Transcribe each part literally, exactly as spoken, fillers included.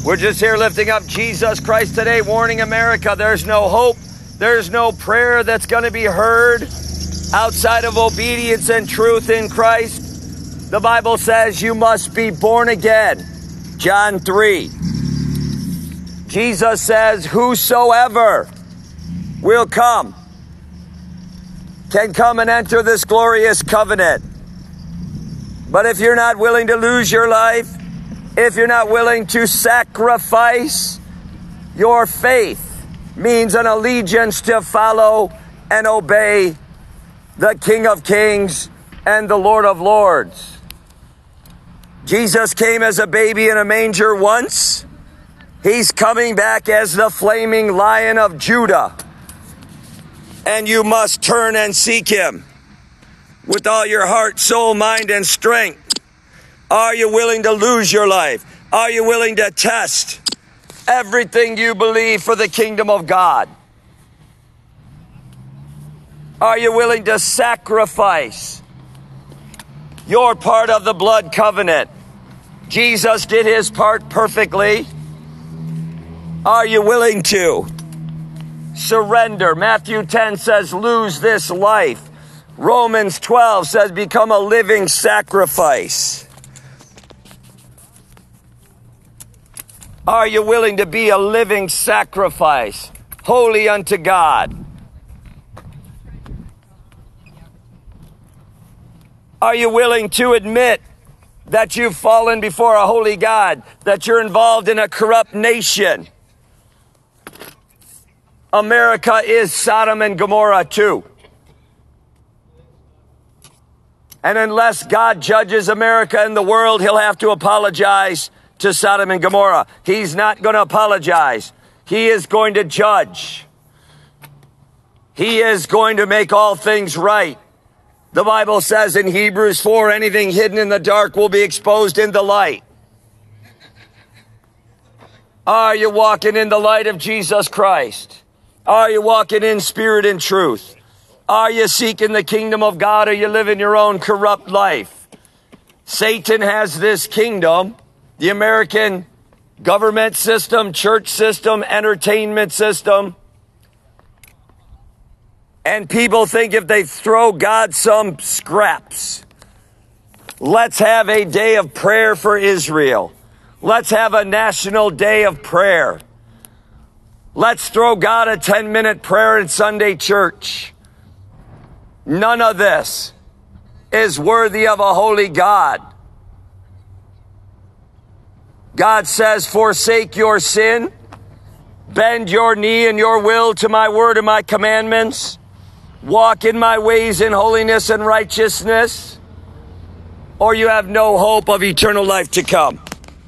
We're just here lifting up Jesus Christ today, warning America there's no hope, there's no prayer that's going to be heard outside of obedience and truth in Christ. The Bible says you must be born again. John three. Jesus says, whosoever will come can come and enter this glorious covenant. But if you're not willing to lose your life, if you're not willing to sacrifice your faith, means an allegiance to follow and obey the King of Kings and the Lord of Lords. Jesus came as a baby in a manger once. He's coming back as the flaming Lion of Judah. And you must turn and seek him with all your heart, soul, mind, and strength. Are you willing to lose your life? Are you willing to test everything you believe for the kingdom of God? Are you willing to sacrifice your part of the blood covenant? Jesus did his part perfectly. Are you willing to surrender? Matthew ten says, lose this life. Romans twelve says, become a living sacrifice. Are you willing to be a living sacrifice, holy unto God? Are you willing to admit that you've fallen before a holy God, that you're involved in a corrupt nation? America is Sodom and Gomorrah too. And unless God judges America and the world, he'll have to apologize to Sodom and Gomorrah. He's not going to apologize. He is going to judge. He is going to make all things right. The Bible says in Hebrews four, anything hidden in the dark will be exposed in the light. Are you walking in the light of Jesus Christ? Are you walking in spirit and truth? Are you seeking the kingdom of God, or are you living your own corrupt life? Satan has this kingdom, the American government system, church system, entertainment system. And people think if they throw God some scraps, let's have a day of prayer for Israel. Let's have a national day of prayer. Let's throw God a ten-minute prayer in Sunday church. None of this is worthy of a holy God. God says, forsake your sin, bend your knee and your will to my word and my commandments, walk in my ways in holiness and righteousness, or you have no hope of eternal life to come.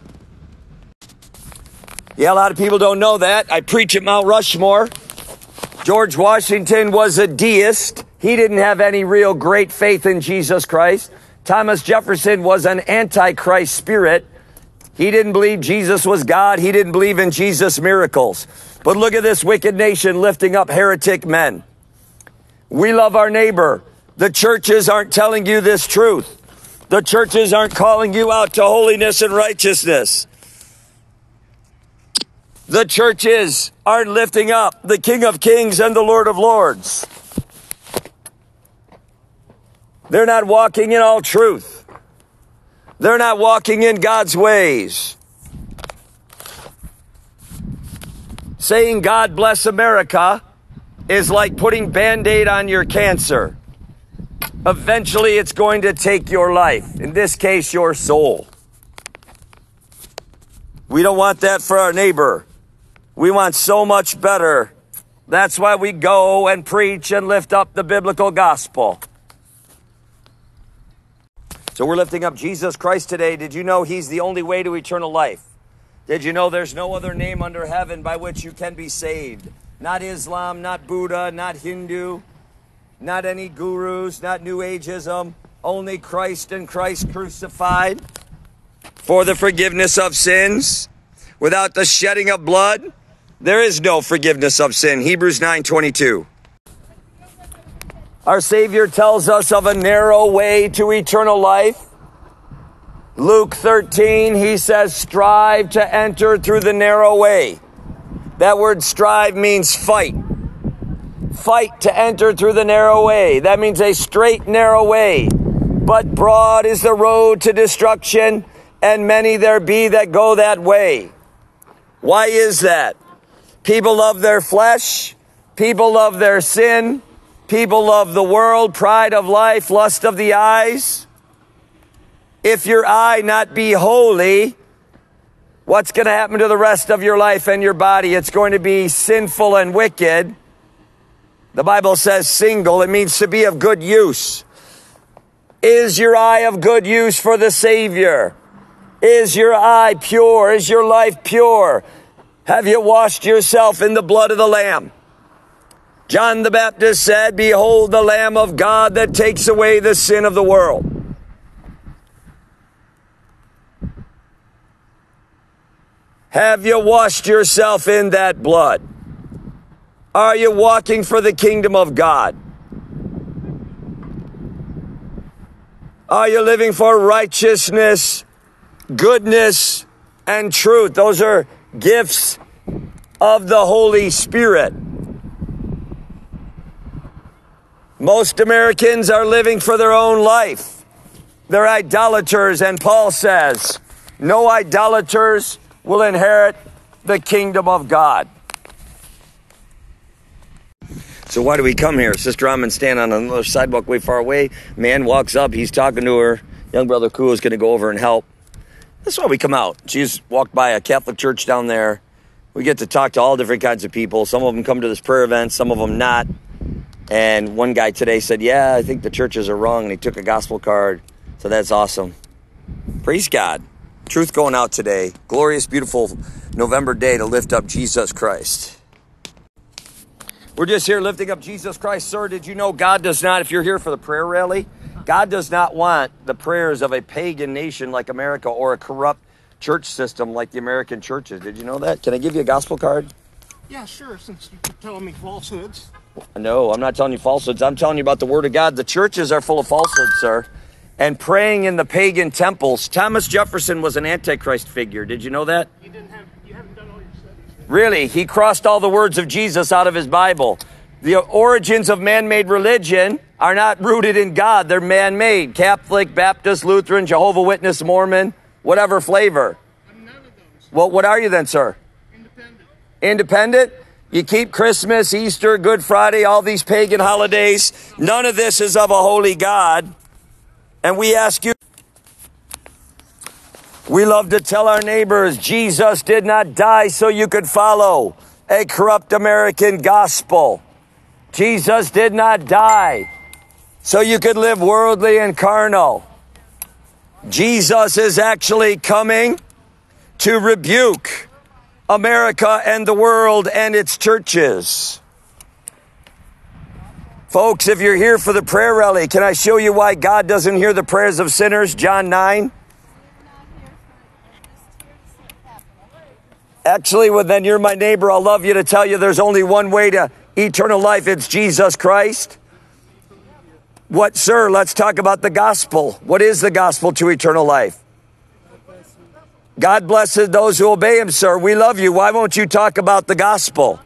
Yeah, a lot of people don't know that. I preach at Mount Rushmore. George Washington was a deist. He didn't have any real great faith in Jesus Christ. Thomas Jefferson was an antichrist spirit. He didn't believe Jesus was God. He didn't believe in Jesus' miracles. But look at this wicked nation lifting up heretic men. We love our neighbor. The churches aren't telling you this truth. The churches aren't calling you out to holiness and righteousness. The churches aren't lifting up the King of Kings and the Lord of Lords. They're not walking in all truth. They're not walking in God's ways. Saying God bless America is like putting Band-Aid on your cancer. Eventually it's going to take your life. In this case, your soul. We don't want that for our neighbor. We want so much better. That's why we go and preach and lift up the biblical gospel. So we're lifting up Jesus Christ today. Did you know he's the only way to eternal life? Did you know there's no other name under heaven by which you can be saved? Not Islam, not Buddha, not Hindu, not any gurus, not New Ageism. Only Christ and Christ crucified for the forgiveness of sins. Without the shedding of blood, there is no forgiveness of sin. Hebrews nine twenty-two. Our Savior tells us of a narrow way to eternal life. Luke thirteen, he says, strive to enter through the narrow way. That word strive means fight. Fight to enter through the narrow way. That means a straight, narrow way. But broad is the road to destruction, and many there be that go that way. Why is that? People love their flesh. People love their sin. People love the world, pride of life, lust of the eyes. If your eye not be holy, what's going to happen to the rest of your life and your body? It's going to be sinful and wicked. The Bible says single. It means to be of good use. Is your eye of good use for the Savior? Is your eye pure? Is your life pure? Have you washed yourself in the blood of the Lamb? John the Baptist said, behold the Lamb of God that takes away the sin of the world. Have you washed yourself in that blood? Are you walking for the kingdom of God? Are you living for righteousness, goodness, and truth? Those are gifts of the Holy Spirit. Most Americans are living for their own life. They're idolaters, and Paul says, no idolaters will inherit the kingdom of God. So why do we come here? Sister Amman standing on another sidewalk way far away. Man walks up. He's talking to her. Young brother Koo is going to go over and help. That's why we come out. She's walked by a Catholic church down there. We get to talk to all different kinds of people. Some of them come to this prayer event. Some of them not. And one guy today said, yeah, I think the churches are wrong. And he took a gospel card. So that's awesome. Praise God. Truth going out today. Glorious, beautiful November day to lift up Jesus Christ. We're just here lifting up Jesus Christ. Sir, did you know God does not, if you're here for the prayer rally, God does not want the prayers of a pagan nation like America or a corrupt church system like the American churches. Did you know that? Can I give you a gospel card? Yeah, sure, since you're telling me falsehoods. No, I'm not telling you falsehoods. I'm telling you about the Word of God. The churches are full of falsehoods, sir. And praying in the pagan temples. Thomas Jefferson was an Antichrist figure. Did you know that? You didn't have, you haven't done all your studies. Really, he crossed all the words of Jesus out of his Bible. The origins of man-made religion are not rooted in God. They're man-made. Catholic, Baptist, Lutheran, Jehovah's Witness, Mormon, whatever flavor. I'm none of those. Well, what are you then, sir? Independent. Independent? You keep Christmas, Easter, Good Friday, all these pagan holidays. None of this is of a holy God. And we ask you, we love to tell our neighbors, Jesus did not die so you could follow a corrupt American gospel. Jesus did not die so you could live worldly and carnal. Jesus is actually coming to rebuke America and the world and its churches. Folks, if you're here for the prayer rally, can I show you why God doesn't hear the prayers of sinners? John nine. Actually, well, then you're my neighbor. I'll love you to tell you there's only one way to eternal life. It's Jesus Christ. What, sir? Let's talk about the gospel. What is the gospel to eternal life? God blesses those who obey him, sir. We love you. Why won't you talk about the gospel?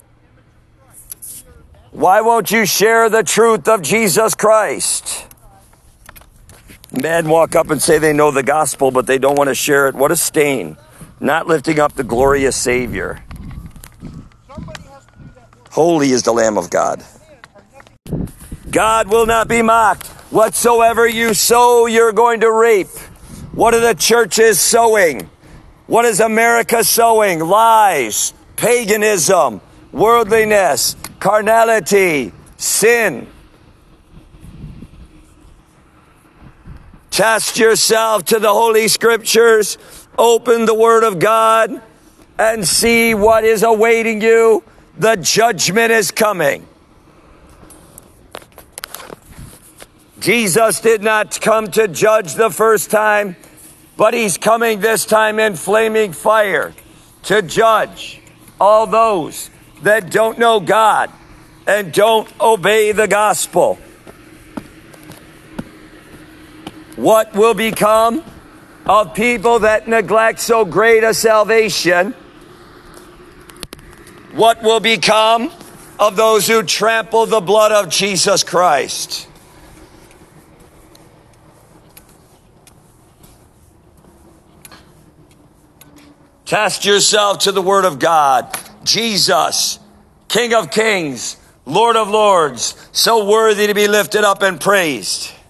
Why won't you share the truth of Jesus Christ? Men walk up and say they know the gospel, but they don't want to share it. What a stain. Not lifting up the glorious Savior. Holy is the Lamb of God. God will not be mocked. Whatsoever you sow, you're going to reap. What are the churches sowing? What is America sowing? Lies, paganism, worldliness, carnality, sin. Test yourself to the Holy Scriptures. Open the Word of God and see what is awaiting you. The judgment is coming. Jesus did not come to judge the first time, but he's coming this time in flaming fire to judge all those that don't know God and don't obey the gospel. What will become of people that neglect so great a salvation, what will become of those who trample the blood of Jesus Christ? Cast yourself to the Word of God. Jesus, King of Kings, Lord of Lords, so worthy to be lifted up and praised.